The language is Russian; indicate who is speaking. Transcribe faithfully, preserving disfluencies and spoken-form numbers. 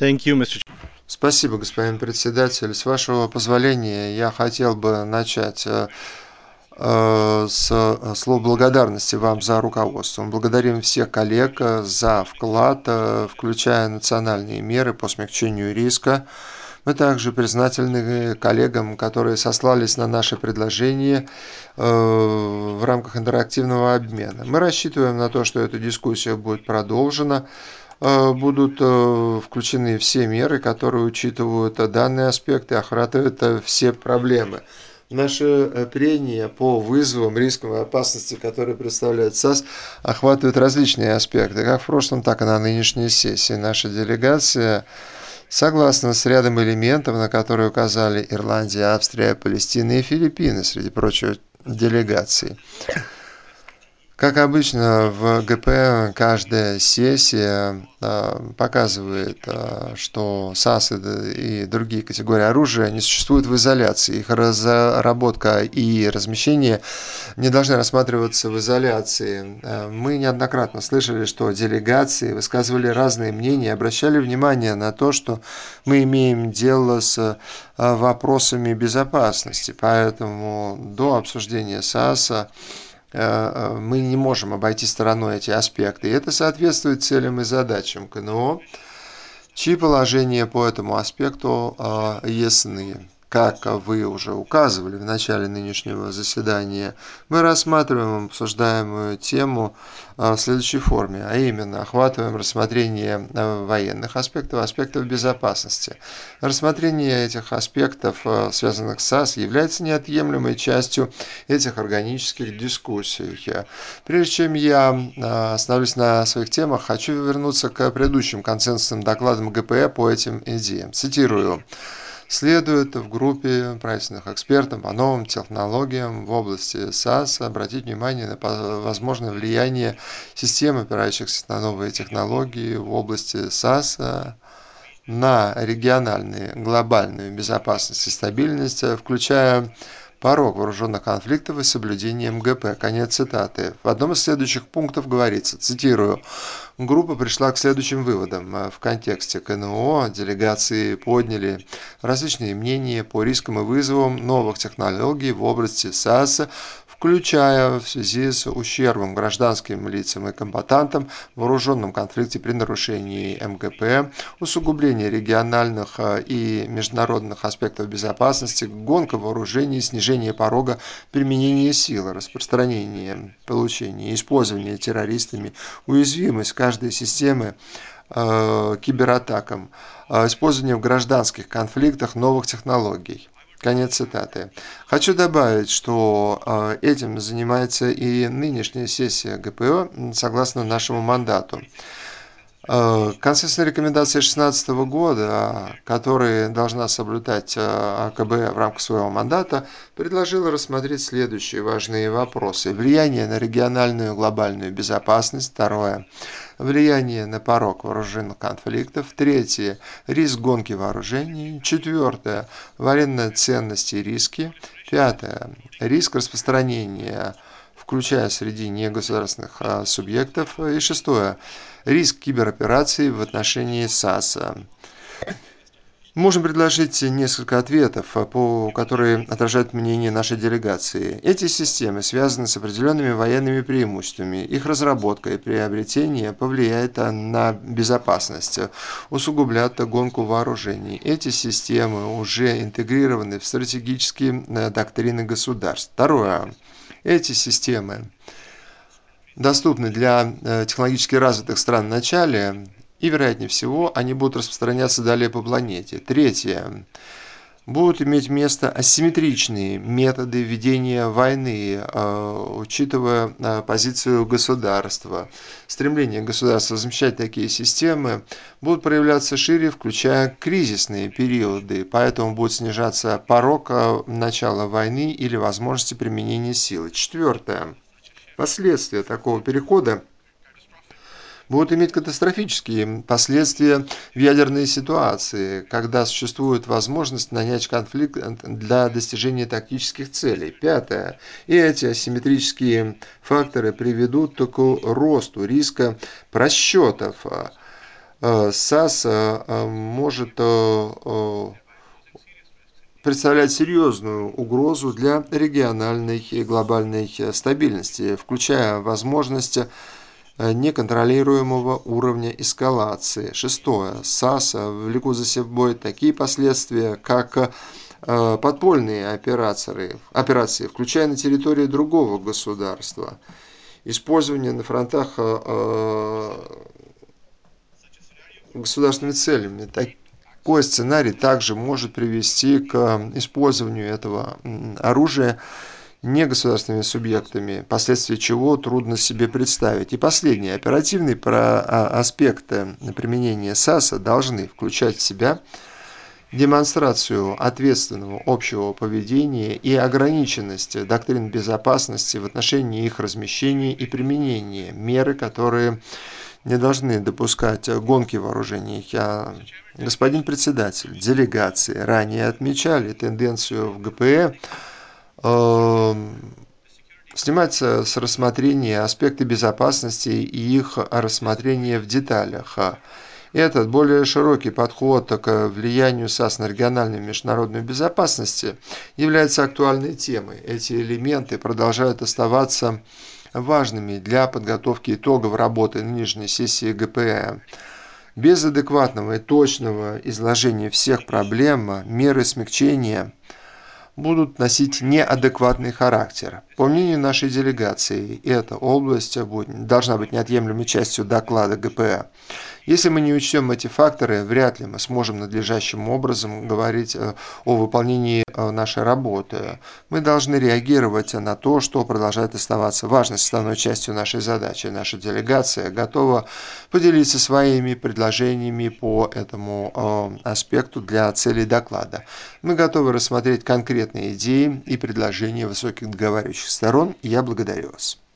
Speaker 1: Thank you, мистер
Speaker 2: Спасибо, господин председатель. С вашего позволения, я хотел бы начать э, э, с э, слов благодарности вам за руководство. Мы благодарим всех коллег э, за вклад, э, включая национальные меры по смягчению риска. Мы также признательны коллегам, которые сослались на наши предложения э, в рамках интерактивного обмена. Мы рассчитываем на то, что эта дискуссия будет продолжена, э, будут э, включены все меры, которые учитывают э, данные аспекты, охватывают э, все проблемы. Наши э, прения по вызовам, рискам и опасности, которые представляет САС, охватывают различные аспекты, как в прошлом, так и на нынешней сессии. Наша делегация согласна с рядом элементов, на которые указали Ирландия, Австрия, Палестина и Филиппины, среди прочих делегаций. Как обычно, в ГП каждая сессия показывает, что САС и другие категории оружия не существуют в изоляции. Их разработка и размещение не должны рассматриваться в изоляции. Мы неоднократно слышали, что делегации высказывали разные мнения, обращали внимание на то, что мы имеем дело с вопросами безопасности. Поэтому до обсуждения САСа мы не можем обойти стороной эти аспекты. И это соответствует целям и задачам КНО, чьи положения по этому аспекту ясны. Как вы уже указывали в начале нынешнего заседания, мы рассматриваем обсуждаемую тему в следующей форме, а именно охватываем рассмотрение военных аспектов, аспектов безопасности. Рассмотрение этих аспектов, связанных с САС, является неотъемлемой частью этих органических дискуссий. Прежде чем я остановлюсь на своих темах, хочу вернуться к предыдущим консенсусным докладам ГПЭ по этим идеям. Цитирую. Следует в группе правительственных экспертов по новым технологиям в области САС обратить внимание на возможное влияние систем, опирающихся на новые технологии в области САС на региональную, глобальную безопасность и стабильность, включая порог вооруженных конфликтов и соблюдение МГП. Конец цитаты. В одном из следующих пунктов говорится, цитирую, группа пришла к следующим выводам. В контексте КНО делегации подняли различные мнения по рискам и вызовам новых технологий в области САС, включая в связи с ущербом гражданским лицам и комбатантам в вооруженном конфликте при нарушении МГП, усугубление региональных и международных аспектов безопасности, гонка вооружений, снижение порога применения силы, распространение, получение и использование террористами, уязвимость каждой системы э, кибератакам, э, использование в гражданских конфликтах новых технологий. Конец цитаты. Хочу добавить, что э, этим занимается и нынешняя сессия ГПО согласно нашему мандату. Консенсусная рекомендация две тысячи шестнадцатого года, которая должна соблюдать АКБ в рамках своего мандата, предложила рассмотреть следующие важные вопросы. Влияние на региональную и глобальную безопасность. Второе. Влияние на порог вооруженных конфликтов. Третье. Риск гонки вооружений. Четвертое. Военные ценности и риски. Пятое. Риск распространения, включая среди негосударственных субъектов. И шестое. Риск киберопераций в отношении САСа. Можем предложить несколько ответов, по, которые отражают мнение нашей делегации. Эти системы связаны с определенными военными преимуществами. Их разработка и приобретение повлияет на безопасность, усугублят гонку вооружений. Эти системы уже интегрированы в стратегические доктрины государств. Второе. Эти системы доступны для технологически развитых стран в начале, и, вероятнее всего, они будут распространяться далее по планете. Третье. Будут иметь место асимметричные методы ведения войны, учитывая позицию государства. Стремление государства замещать такие системы будут проявляться шире, включая кризисные периоды, поэтому будет снижаться порог начала войны или возможности применения силы. Четвертое. Последствия такого перехода будут иметь катастрофические последствия в ядерной ситуации, когда существует возможность нанять конфликт для достижения тактических целей. Пятое. И эти асимметрические факторы приведут к росту риска просчетов САС может представлять серьезную угрозу для региональной и глобальной стабильности, включая возможность неконтролируемого уровня эскалации. Шестое. САС влекут за собой такие последствия, как подпольные операции, операции, включая на территории другого государства, использование на фронтах государственными целями. Такой сценарий также может привести к использованию этого оружия негосударственными субъектами, последствия чего трудно себе представить. И последнее. Оперативные аспекты применения САСа должны включать в себя демонстрацию ответственного общего поведения и ограниченность доктрин безопасности в отношении их размещения и применения, меры, которые не должны допускать гонки вооружений. Я, господин председатель, делегации ранее отмечали тенденцию в ГПЭ э, снимать с рассмотрения аспекты безопасности и их рассмотрение в деталях. Этот более широкий подход к влиянию САС на региональную и международную безопасность является актуальной темой. Эти элементы продолжают оставаться важными для подготовки итогов работы нынешней сессии ГПЭ. Без адекватного и точного изложения всех проблем меры смягчения будут носить неадекватный характер. По мнению нашей делегации, эта область будет, должна быть неотъемлемой частью доклада ГПЭ. Если мы не учтем эти факторы, вряд ли мы сможем надлежащим образом говорить о выполнении нашей работы. Мы должны реагировать на то, что продолжает оставаться важной составной частью нашей задачи. Наша делегация готова поделиться своими предложениями по этому аспекту для целей доклада. Мы готовы рассмотреть конкретные идеи и предложения высоких договаривающих сторон. Я благодарю вас.